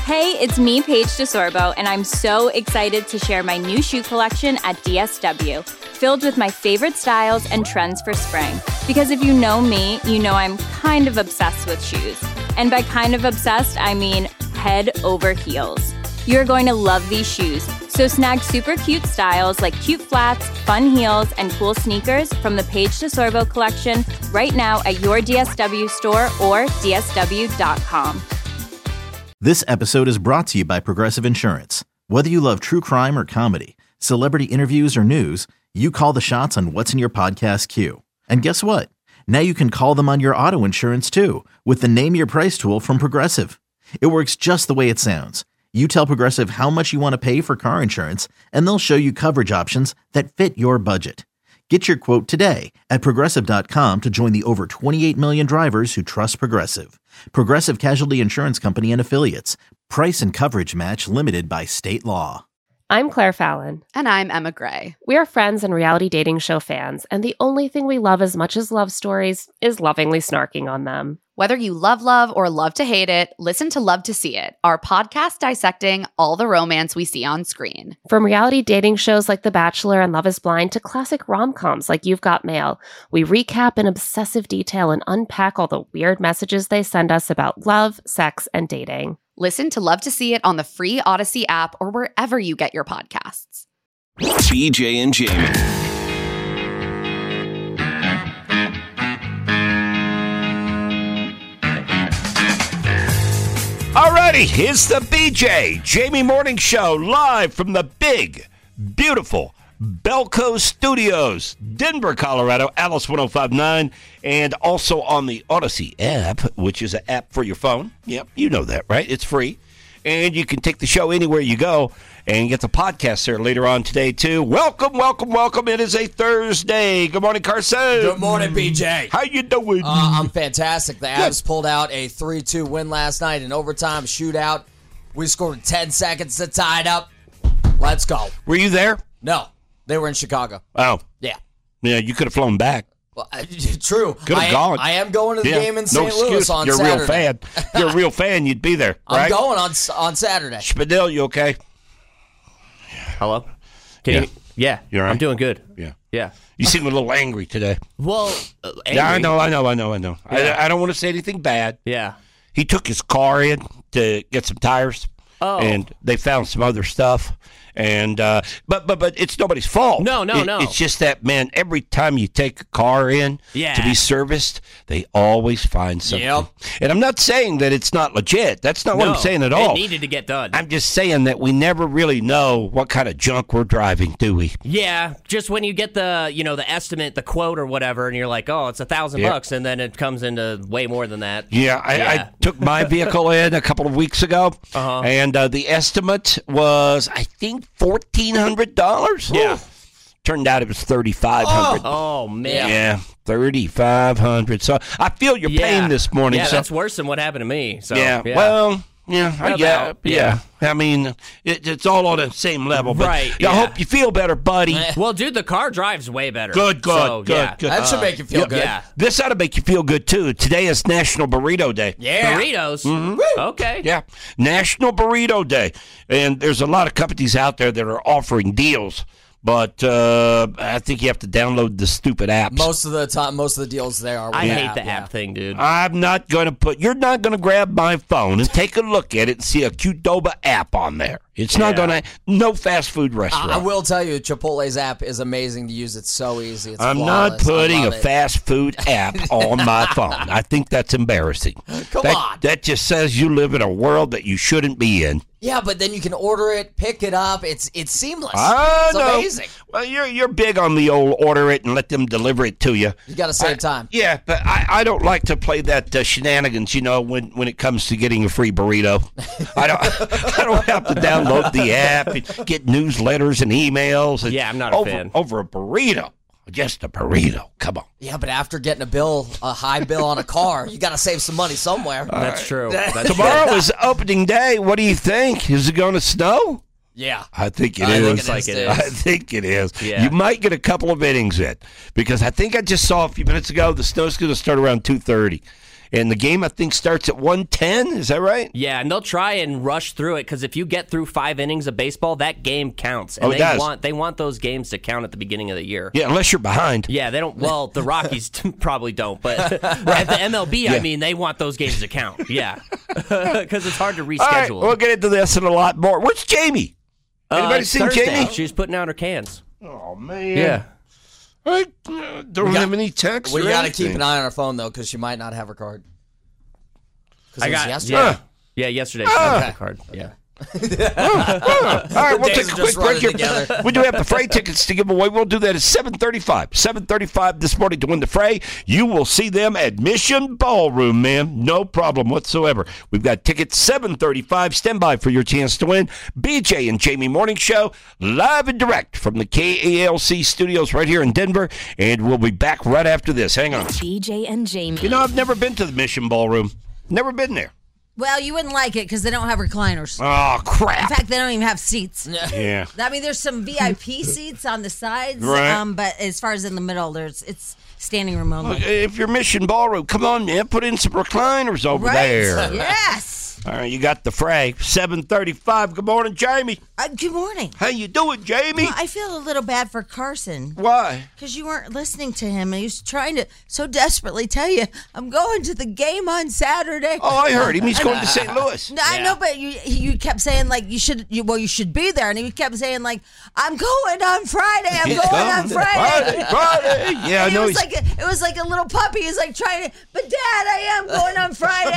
Hey, it's me, Paige DeSorbo, and I'm so excited to share my new shoe collection at DSW, filled with my favorite styles and trends for spring. Because if you know me, you know I'm kind of obsessed with shoes. And by kind of obsessed, I mean head over heels. You're going to love these shoes, so snag super cute styles like cute flats, fun heels, and cool sneakers from the Paige DeSorbo collection right now at your DSW store or dsw.com. This episode is brought to you by Progressive Insurance. Whether you love true crime or comedy, celebrity interviews or news, you call the shots on what's in your podcast queue. And guess what? Now you can call them on your auto insurance too with the Name Your Price tool from Progressive. It works just the way it sounds. You tell Progressive how much you want to pay for car insurance, and they'll show you coverage options that fit your budget. Get your quote today at Progressive.com to join the over 28 million drivers who trust Progressive. Progressive Casualty Insurance Company and Affiliates. Price and coverage match limited by state law. I'm Claire Fallon. And I'm Emma Gray. We are friends and reality dating show fans, and the only thing we love as much as love stories is lovingly snarking on them. Whether you love or love to hate it, listen to Love to See It, our podcast dissecting all the romance we see on screen. From reality dating shows like The Bachelor and Love is Blind to classic rom-coms like You've Got Mail, we recap in obsessive detail and unpack all the weird messages they send us about love, sex, and dating. Listen to Love to See It on the free Odyssey app or wherever you get your podcasts. BJ and Jamie. Alrighty, it's the BJ Jamie Morning Show live from the big, beautiful Belco Studios, Denver, Colorado, Alice 1059, and also on the Odyssey app, which is an app for your phone. Yep, you know that, right? It's free. And you can take the show anywhere you go and get the podcast there later on today, too. Welcome, welcome, welcome. It is a Thursday. Good morning, Carson. Good morning, BJ. How you doing? I'm fantastic. The Avs pulled out a 3-2 win last night in overtime shootout. We scored 10 seconds to tie it up. Let's go. Were you there? No, they were in Chicago. Oh. Yeah. Yeah, you could have flown back. Well, true. Could have gone. I am going to the game in St. Louis Louis on You're Saturday. a real fan. You're a real fan. You'd be there, right? I'm going on Saturday. Spadil, you okay? Hello? Can you? Yeah. You all right? I'm doing good. Yeah. You seem a little angry today. Well, angry. Yeah, I know. Yeah. I don't want to say anything bad. Yeah. He took his car in to get some tires, and they found some other stuff. And but it's nobody's fault. No. It's just that, man, every time you take a car in to be serviced, they always find something. Yep. And I'm not saying that it's not legit. That's not what I'm saying at all. It needed to get done. I'm just saying that we never really know what kind of junk we're driving, do we? Yeah, just when you get the estimate, the quote or whatever, and you're like, oh, it's $1,000, and then it comes into way more than that. Yeah, I took my vehicle in a couple of weeks ago, and the estimate was, I think, $1,400. Yeah. Turned out it was $3,500. Oh man. Yeah, $3,500. So I feel your pain this morning. Yeah, so, that's worse than what happened to me. So well, I mean, it's all on the same level. But right. I hope you feel better, buddy. Well, dude, the car drives way better. Good. That should make you feel good. Yeah. This ought to make you feel good, too. Today is National Burrito Day. Yeah. Burritos. Mm-hmm. Okay. Yeah, National Burrito Day. And there's a lot of companies out there that are offering deals. But I think you have to download the stupid apps. Most of the time, most of the deals there are. I hate the app thing, dude. I'm not going to you're not going to grab my phone and take a look at it and see a Qdoba app on there. It's not going to, no fast food restaurant. I will tell you, Chipotle's app is amazing to use. It's so easy. It's I'm flawless. not putting a it. fast food app on my phone. I think that's embarrassing. Come on. That just says you live in a world that you shouldn't be in. Yeah, but then you can order it, pick it up. It's seamless. I It's know. amazing. Well, you're big on the old order it and let them deliver it to you. You got to save time. Yeah, but I don't like to play that shenanigans, when it comes to getting a free burrito. I don't have to download the app and get newsletters and emails. And I'm not a fan. Over a burrito. Just a burrito. Come on. Yeah, but after getting a high bill on a car, you got to save some money somewhere. That's true. Tomorrow is opening day. What do you think? Is it going to snow? Yeah. I think it I is. think it is. I think it is. Yeah. You might get a couple of innings in because I think I just saw a few minutes ago the snow's going to start around 2:30. And the game, I think, starts at 1:10. Is that right? Yeah, and they'll try and rush through it because if you get through 5 innings of baseball, that game counts. And it does. They want those games to count at the beginning of the year. Yeah, unless you're behind. Yeah, they don't. Well, the Rockies probably don't, but at the MLB, I mean, they want those games to count. Yeah, because it's hard to reschedule. All right, we'll get into this and a lot more. What's Jamie? Anybody seen Thursday. Jamie? She's putting out her cans. Oh, man. Yeah. I don't have any texts. We or got to anything. keep an eye on our phone, though, because she might not have her card. I got yesterday. Yeah, yesterday. She got the card. Yeah. All right, we'll days take a are quick just break running here. together. We do have the Fray tickets to give away. We'll do that at 7:35. 7:35 this morning to win the Fray. You will see them at Mission Ballroom, man. No problem whatsoever. We've got tickets 7:35. Stand by for your chance to win. BJ and Jamie Morning Show, live and direct from the KALC studios right here in Denver. And we'll be back right after this. Hang on. BJ and Jamie. You know, I've never been to the Mission Ballroom. Never been there. Well, you wouldn't like it because they don't have recliners. Oh, crap. In fact, they don't even have seats. Yeah. I mean, there's some VIP seats on the sides, Right. but as far as in the middle, it's standing room only. If you're Mission Ballroom, come on, man. Put in some recliners over Right? there. Yes. All right, you got the Fray. 7:35. Good morning, Jamie. Good morning. How you doing, Jamie? Well, I feel a little bad for Carson Why? because you weren't listening to him. He was trying to so desperately tell you, I'm going to the game on Saturday. Oh, I heard him. He's going to St. Louis. No, I know, but you kept saying like you should be there, and he kept saying like I'm going on Friday. I'm He's going coming. on Friday. Friday. Yeah, I And know. it was like a little puppy. He's like trying to, but Dad, I am going on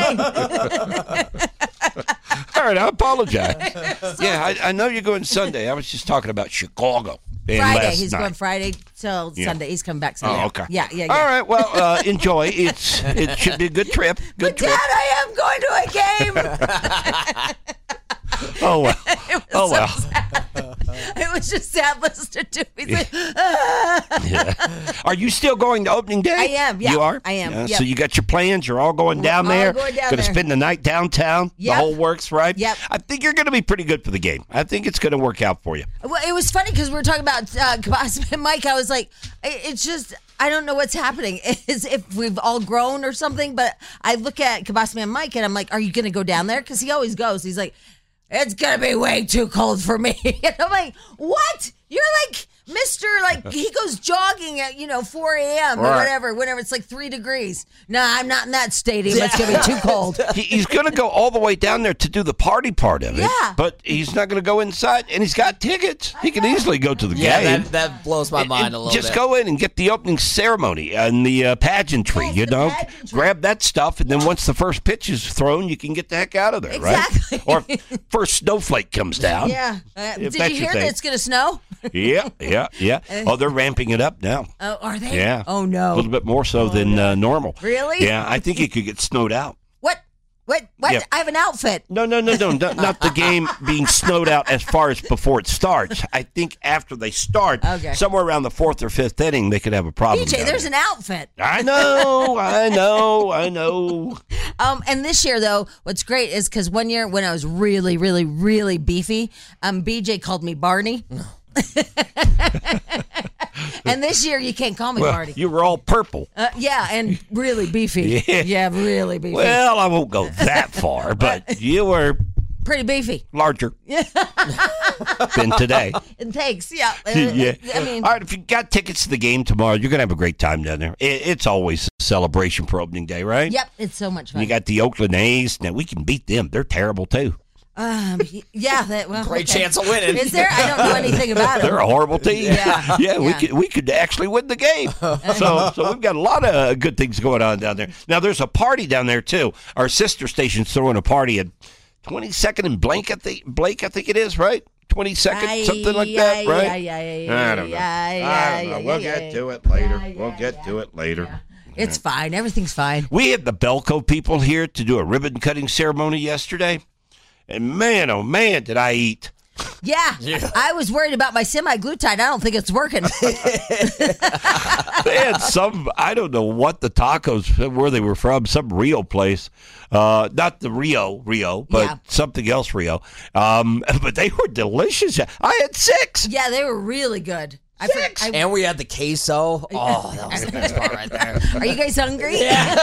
Friday. All right, I apologize. Yeah, I know you're going Sunday. I was just talking about Chicago. And Friday. last He's night. going Friday till Yeah. Sunday. He's coming back Sunday. Oh, okay. Yeah. All right, well, enjoy. It should be a good trip. Good But trip. Dad, I am going to a game. Oh, well. Oh, well. It was just sad listening to me. He's like, Are you still going to opening day? I am, yeah. You are? I am, Yeah, yep. So you got your plans? You're all going down all there? going down Gonna there. spend the night downtown? Yep. The whole works, right? Yep. I think you're going to be pretty good for the game. I think it's going to work out for you. Well, it was funny because we were talking about Kabasman and Mike. I was like, it's just, I don't know what's happening. It's if we've all grown or something. But I look at Kabasman and Mike and I'm like, are you going to go down there? Because he always goes. He's like, it's going to be way too cold for me. And I'm like, what? You're like Mr. Like, he goes jogging at, 4 a.m. or Right. whatever, whenever it's like 3 degrees. No, I'm not in that stadium. It's going to be too cold. He's going to go all the way down there to do the party part of it. Yeah. But he's not going to go inside, and he's got tickets. He can easily go to the Yeah, game. that blows my mind a little Just bit. go in and get the opening ceremony and the pageantry, Yes, the pageantry. Grab that stuff, and then once the first pitch is thrown, you can get the heck out of there, Exactly. right? Or first snowflake comes down. Yeah. If Did that's you your hear that thing. it's going to snow? Yeah. Oh, they're ramping it up now. Oh, are they? Yeah. Oh, A no. little bit more so than normal. Really? Yeah, I think it could get snowed out. What? Yeah. I have an outfit. No, not the game being snowed out as far as before it starts. I think after they start, Okay. somewhere around the 4th or 5th inning, they could have a problem. BJ, down there's there. an outfit. I know. And this year, though, what's great is because one year when I was really, really, really beefy, BJ called me Barney. And this year, you can't call me Well, Barney. you were all purple. Yeah, and really beefy. Yeah. Really beefy. Well, I won't go that far, but you were Pretty beefy. larger than today. And thanks. Yeah. Yeah. I mean, All right, if you got tickets to the game tomorrow, you're going to have a great time down there. It's always a celebration for opening day, right? yep, it's so much And you fun. got the Oakland A's. Now, we can beat them. They're terrible, too. Yeah. Great chance of winning. Is there? I don't know anything about it. They're a horrible team. Yeah. We could actually win the game. So we've got a lot of good things going on down there. Now there's a party down there too. Our sister station's throwing a party at 22nd and Blake, I think it is, right? 22nd, something like that, right? I don't know. I don't know. We'll get to it later. We'll get to it later. It's fine. Everything's fine. We had the Belco people here to do a ribbon cutting ceremony yesterday. And man, oh man, did I eat. Yeah. I was worried about my semi-glutide. I don't think it's working. They had some, I don't know what the tacos, where they were from, some Rio place. Not the Rio, but Yeah. something else Rio. But they were delicious. I had 6. Yeah, they were really good. And we had the queso. Oh, that was the best part right there. Are you guys hungry?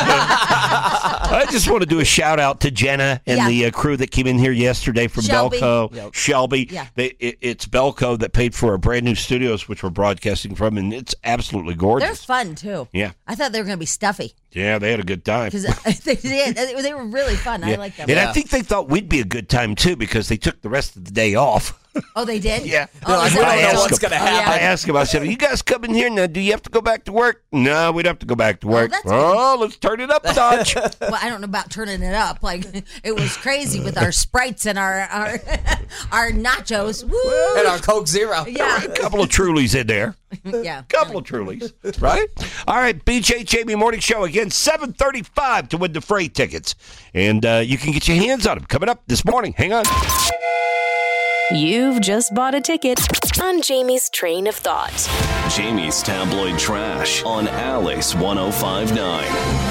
I just want to do a shout out to Jenna and the crew that came in here yesterday from Shelby. Belco. Yep. Shelby. Yeah. It's Belco that paid for our brand new studios, which we're broadcasting from, and it's absolutely gorgeous. They're fun, too. Yeah. I thought they were going to be stuffy. Yeah, they had a good time. Because they did. They were really fun. I like them. And I think they thought we'd be a good time, too, because they took the rest of the day off. Oh, they did? Yeah. Oh, Like, is we that don't what know it was? what's going to happen. I asked him, I said, are you guys coming here now? Do you have to go back to work? No, we don't have to go back to work. that's Oh, let's turn it up a notch. Well, I don't know about turning it up. Like, it was crazy with our Sprites and our our nachos. Woo! And our Coke Zero. Yeah. A couple of Trulies in there. Yeah. Couple of Trulies, right? All right, BJ Jamie Morning Show again, 7:35 to win the freight tickets. And you can get your hands on them coming up this morning. Hang on. You've just bought a ticket on Jamie's Train of Thought. Jamie's Tabloid Trash on Alice 1059.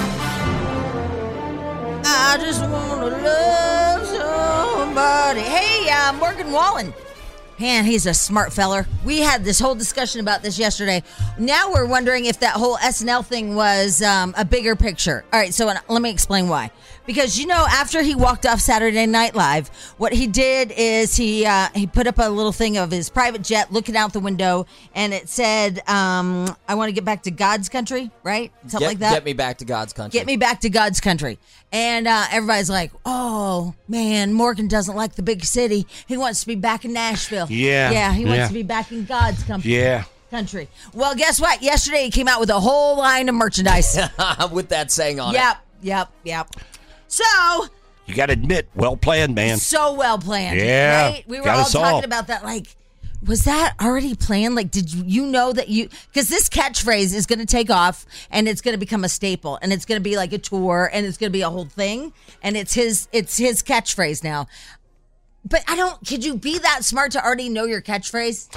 I just want to love somebody. Hey, Morgan Wallen. Man, he's a smart feller. We had this whole discussion about this yesterday. Now we're wondering if that whole SNL thing was a bigger picture. All right, so let me explain why. Because, after he walked off Saturday Night Live, what he did is he put up a little thing of his private jet looking out the window, and it said, I want to get back to God's country, right? Something like that. Get me back to God's country. Get me back to God's country. And everybody's like, oh, man, Morgan doesn't like the big city. He wants to be back in Nashville. Yeah. Yeah, he wants to be back in God's country. Yeah. Country. Well, guess what? Yesterday he came out with a whole line of merchandise. With that saying on it. Yep. So, You got to admit, well planned, man. so well planned. Yeah, Right? We were got all us all. talking about that. Like, was that already planned? Like, did you know that because this catchphrase is going to take off and it's going to become a staple and it's going to be like a tour and it's going to be a whole thing and it's his catchphrase now. But could you be that smart to already know your catchphrase?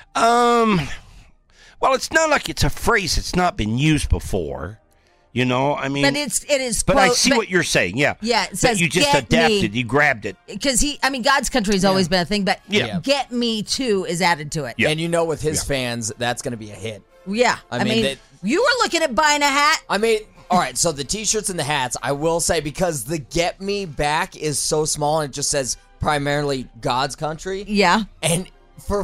Well, it's not like it's a phrase that's not been used before. I mean, But it is. But I see what you're saying. Yeah. Yeah, it That says, you just "Get adapted. me." You grabbed it. Because God's country has always been a thing, but Yeah. Get Me Too is added to it. Yeah. And with his fans, that's going to be a hit. Yeah. I mean, you were looking at buying a hat. All right, so the T-shirts and the hats, I will say, because the Get Me Back is so small and it just says primarily God's country. Yeah. And for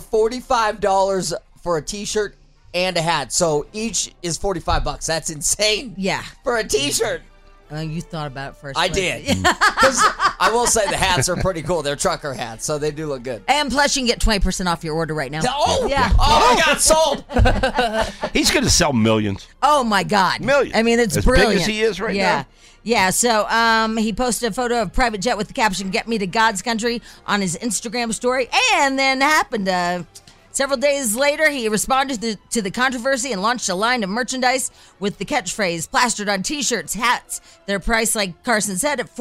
$45 for a T-shirt and a hat, so each is $45. That's insane. Yeah. For a T-shirt. You thought about it first. I did. Because I will say the hats are pretty cool. They're trucker hats, so they do look good. And plus, you can get 20% off your order right now. Oh, Yeah. Oh, I got sold. He's going to sell millions. Oh, my God. Millions. I mean, it's As brilliant. big as he is right yeah. now. Yeah, so he posted a photo of private jet with the caption, "Get me to God's country," on his Instagram story. And then happened several days later, he responded to the controversy and launched a line of merchandise with the catchphrase plastered on T-shirts, hats. Their price, like Carson said, at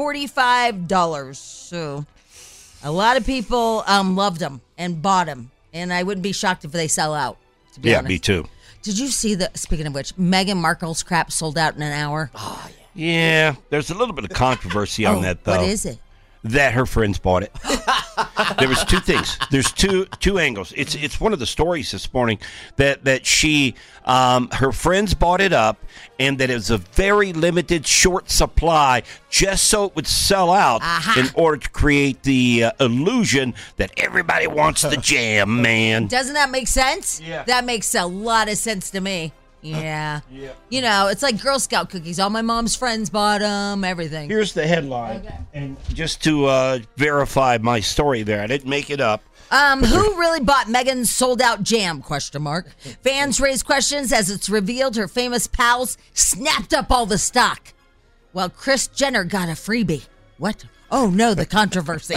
$45. So a lot of people loved them and bought them. And I wouldn't be shocked if they sell out, to be honest. Me too. Did you see speaking of which, Meghan Markle's crap sold out in an hour? Oh, yeah. Yeah, there's a little bit of controversy on that, though. What is it? That her friends bought it. There was two things. There's two angles. It's one of the stories this morning that she her friends bought it up and that it was a very limited short supply just so it would sell out in order to create the illusion that everybody wants the jam, man. Doesn't that make sense? Yeah. That makes a lot of sense to me. Yeah. It's like Girl Scout cookies. All my mom's friends bought them, everything. Here's the headline. Okay. And just to verify my story there, I didn't make it up. Who really bought Meghan's sold-out jam? ? Fans raised questions as it's revealed her famous pals snapped up all the stock, while Kris Jenner got a freebie. What? Oh, no, the controversy.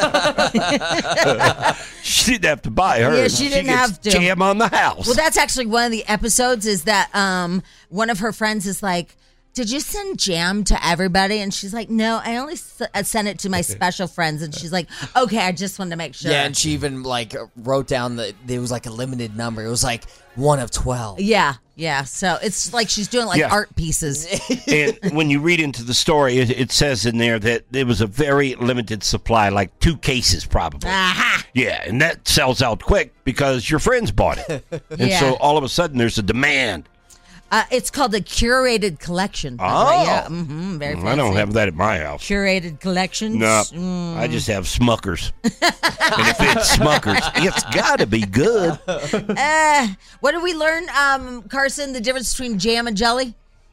She didn't have to buy her. Yeah, she didn't gets have to. Jam on the house. Well, that's actually one of the episodes is that one of her friends is like, "Did you send jam to everybody?" And she's like, "No, I only sent it to my special friends." And she's like, "Okay, I just wanted to make sure." Yeah, and she even wrote down that there was like a limited number. It was like 1 of 12. Yeah. Yeah, so it's like she's doing like art pieces. And when you read into the story, it says in there that there was a very limited supply, like 2 cases probably. Aha! Yeah, and that sells out quick because your friends bought it. And so all of a sudden there's a demand. It's called a curated collection. Oh. Yeah, very fancy. I don't have that at my house. Curated collections? No, I just have Smuckers. And if it's Smuckers, it's got to be good. What did we learn, Carson, the difference between jam and jelly?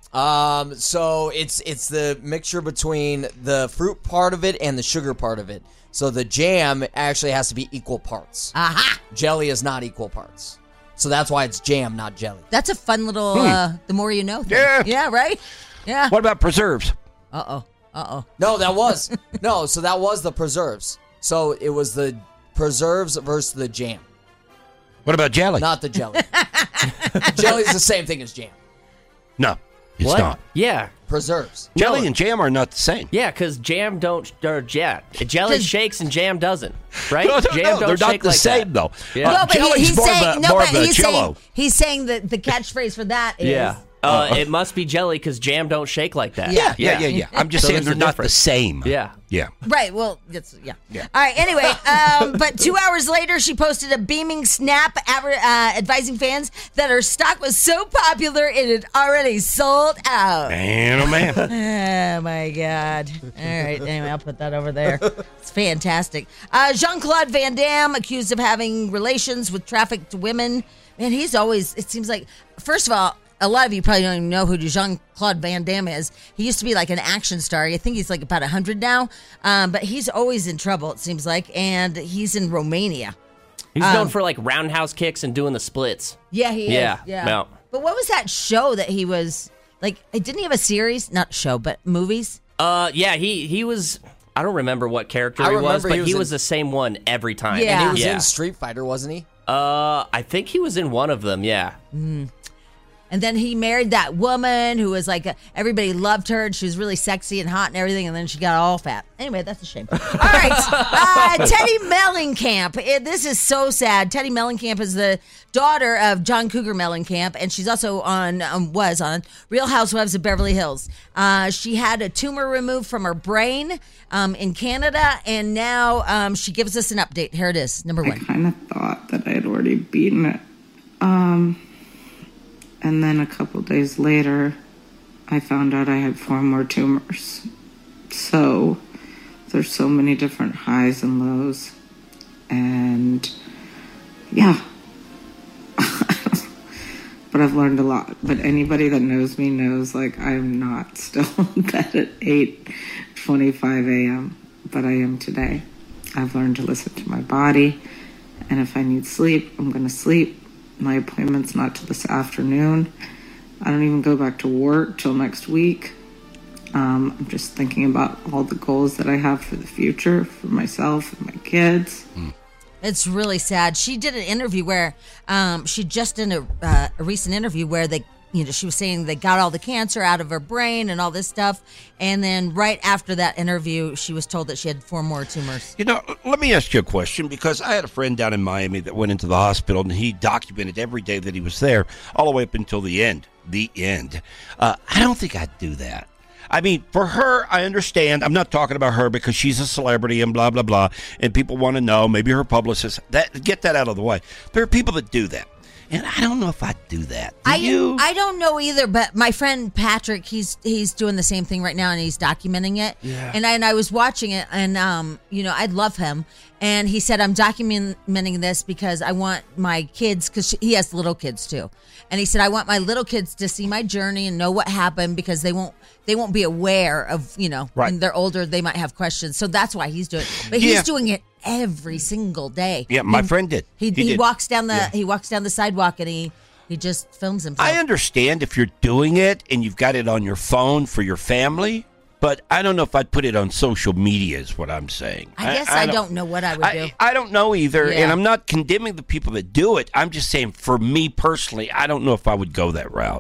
So it's the mixture between the fruit part of it and the sugar part of it. So the jam actually has to be equal parts. Aha! Jelly is not equal parts. So that's why it's jam, not jelly. That's a fun little, the more you know thing. Yeah. Yeah, right? Yeah. What about preserves? Uh-oh. No, that was the preserves. So it was the preserves versus the jam. What about jelly? Not the jelly. Jelly is the same thing as jam. No, it's What? not. Yeah. Preserves. Jelly No. and jam are not the same. Yeah, because jam don't, or jelly shakes and jam doesn't, right? No, Jam don't they're not shake the like same, that. though. Yeah. No, but jelly's he's more saying, of a cello. he's saying that the catchphrase for that is... Yeah. It must be jelly because jam don't shake like that. Yeah. I'm just So saying there's they're a not the difference. same. Yeah. Yeah. Right, well, yeah. All right, anyway, but 2 hours later, she posted a beaming snap advising fans that her stock was so popular it had already sold out. Man, oh, man. Oh, my God. All right, anyway, I'll put that over there. It's fantastic. Jean-Claude Van Damme, accused of having relations with trafficked women. Man, he's always, it seems like, first of all, a lot of you probably don't even know who Jean-Claude Van Damme is. He used to be like an action star. I think he's like about 100 now. But he's always in trouble, it seems like. And he's in Romania. He's known for like roundhouse kicks and doing the splits. Yeah, he is. Yeah. But what was that show that he was, like, didn't he have a series? Not show, but movies? Yeah, he was, I don't remember what character I he was, remember but he he was was the same one every time. Yeah. And he was in Street Fighter, wasn't he? I think he was in one of them, yeah. And then he married that woman who was like, everybody loved her, and she was really sexy and hot and everything, and then she got all fat. Anyway, that's a shame. All right, Teddy Mellencamp. This is so sad. Teddy Mellencamp is the daughter of John Cougar Mellencamp, and she's also was on Real Housewives of Beverly Hills. She had a tumor removed from her brain in Canada, and now she gives us an update. Here it is, number 1. I kind of thought that I had already beaten it. And then a couple days later, I found out I had 4 more tumors. So there's so many different highs and lows. And yeah, but I've learned a lot. But anybody that knows me knows, like, I'm not still in bed at 8:25 a.m., but I am today. I've learned to listen to my body. And if I need sleep, I'm going to sleep. My appointment's not till this afternoon. I don't even go back to work till next week. I'm just thinking about all the goals that I have for the future, for myself and my kids. It's really sad. She did an interview where she just did a recent interview where they, she was saying they got all the cancer out of her brain and all this stuff. And then right after that interview, she was told that she had 4 more tumors. Let me ask you a question, because I had a friend down in Miami that went into the hospital, and he documented every day that he was there all the way up until the end. I don't think I'd do that. I mean, for her, I understand. I'm not talking about her because she's a celebrity and blah, blah, blah, and people want to know, maybe her publicist, get that out of the way. There are people that do that. And I don't know if I'd do that. Do you? I don't know either, but my friend Patrick, he's doing the same thing right now, and he's documenting it. Yeah. And I was watching it, and I love him. And he said, I'm documenting this because I want my kids, because he has little kids too. And he said, I want my little kids to see my journey and know what happened, because they won't be aware of, right. When they're older, they might have questions. So that's why he's doing it. But he's doing it every single day. Yeah, my friend did. He did. walks down the sidewalk, and he just films himself. I understand if you're doing it and you've got it on your phone for your family, but I don't know if I'd put it on social media is what I'm saying. I guess I don't know what I would do. I don't know either, Yeah. and I'm not condemning the people that do it. I'm just saying, for me personally, I don't know if I would go that route.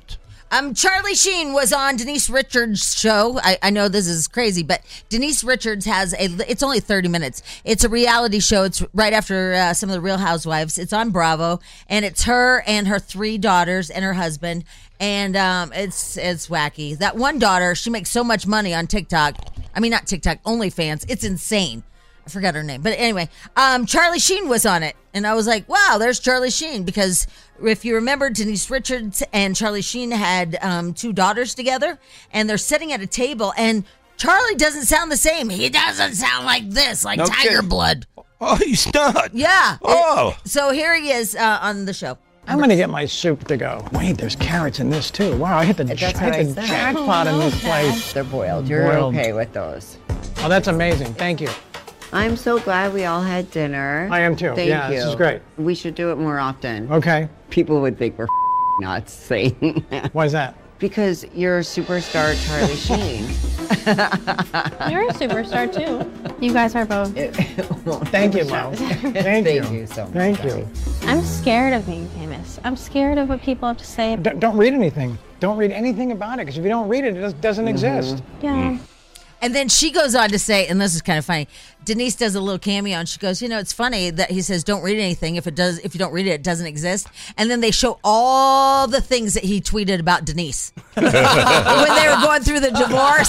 Charlie Sheen was on Denise Richards' show. I know this is crazy, but Denise Richards has it's only 30 minutes. It's a reality show. It's right after some of the Real Housewives. It's on Bravo, and it's her and her 3 daughters and her husband. And it's wacky. That one daughter, she makes so much money on TikTok. I mean, not TikTok, OnlyFans. It's insane. I forgot her name. But anyway, Charlie Sheen was on it. And I was like, wow, there's Charlie Sheen. Because if you remember, Denise Richards and Charlie Sheen had 2 daughters together. And they're sitting at a table. And Charlie doesn't sound the same. He doesn't sound like this, like Tiger Blood. Oh, he's not. Yeah. Oh. So here he is on the show. I'm going to get my soup to go. Wait, there's carrots in this too. Wow, I hit the jackpot in this place. They're boiled. You're okay with those. Oh, that's amazing. Thank you. I'm so glad we all had dinner. I am too. Thank you. This is great. We should do it more often. Okay. People would think we're nuts saying that. Why is that? Because you're a superstar, Charlie Sheen. You're a superstar too. You guys are both. Thank you, Mo. Thank you so much. Thank you. I'm scared of being famous. I'm scared of what people have to say. Don't read anything. Don't read anything about it, because if you don't read it, it doesn't exist. Yeah. And then she goes on to say, and this is kind of funny, Denise does a little cameo and she goes, it's funny that he says don't read anything. If you don't read it, it doesn't exist. And then they show all the things that he tweeted about Denise when they were going through the divorce.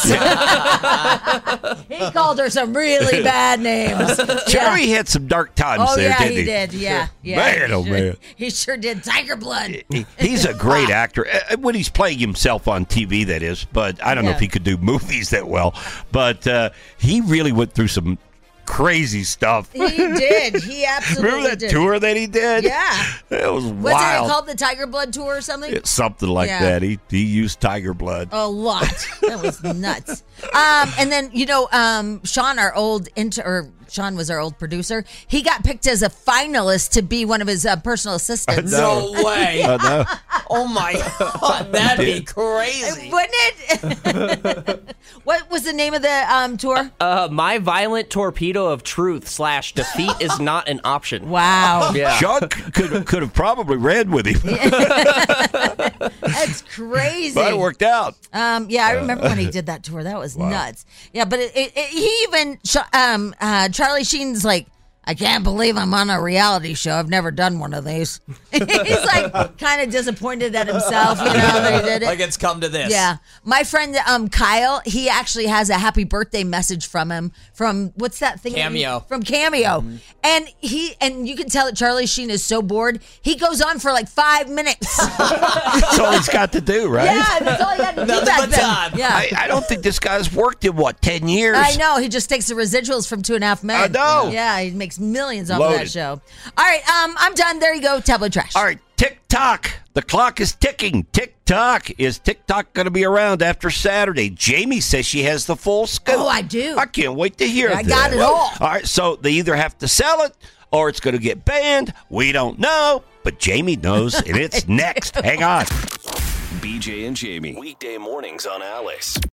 He called her some really bad names. Charlie had some dark times there, didn't he? He did. Yeah. Man. He sure did. Tiger Blood. He's a great actor. When he's playing himself on TV, that is. But I don't know if he could do movies that well. But he really went through some crazy stuff. He did. He absolutely Remember that did. tour that he did? Yeah. It was What's wild. it called? The Tiger Blood Tour or something? It's something like that. He used Tiger Blood. A lot. That was nuts. And then, Sean, Sean was our old producer. He got picked as a finalist to be one of his personal assistants. No way. No. Oh my God, that'd be crazy. Wouldn't it? What was the name of the tour? My Violent Torpedo of Truth / Defeat is not an option. Wow. Yeah. Sean could have probably ran with him. That's crazy. But it worked out. I remember when he did that tour. That was nuts. Yeah, but he even Charlie Sheen's like, I can't believe I'm on a reality show. I've never done one of these. He's like kind of disappointed at himself, that he did it. Like it's come to this. Yeah. My friend Kyle, he actually has a happy birthday message from him from what's that thing? Cameo. From Cameo. And you can tell that Charlie Sheen is so bored. He goes on for like 5 minutes. That's all he's got to do, right? Yeah, that's all he had to do back then. Yeah. I don't think this guy's worked in 10 years? I know. He just takes the residuals from 2.5 Men. I know. Yeah, he makes millions off of that show. All right, I'm done. There you go. Tabloid trash. All right, TikTok. The clock is ticking. TikTok. Is TikTok going to be around after Saturday? Jamie says she has the full scoop. Oh, I do. I can't wait to hear that. I got it all. All right, so they either have to sell it or it's going to get banned. We don't know, but Jamie knows, and it's next. Hang on. BJ and Jamie, weekday mornings on Alice.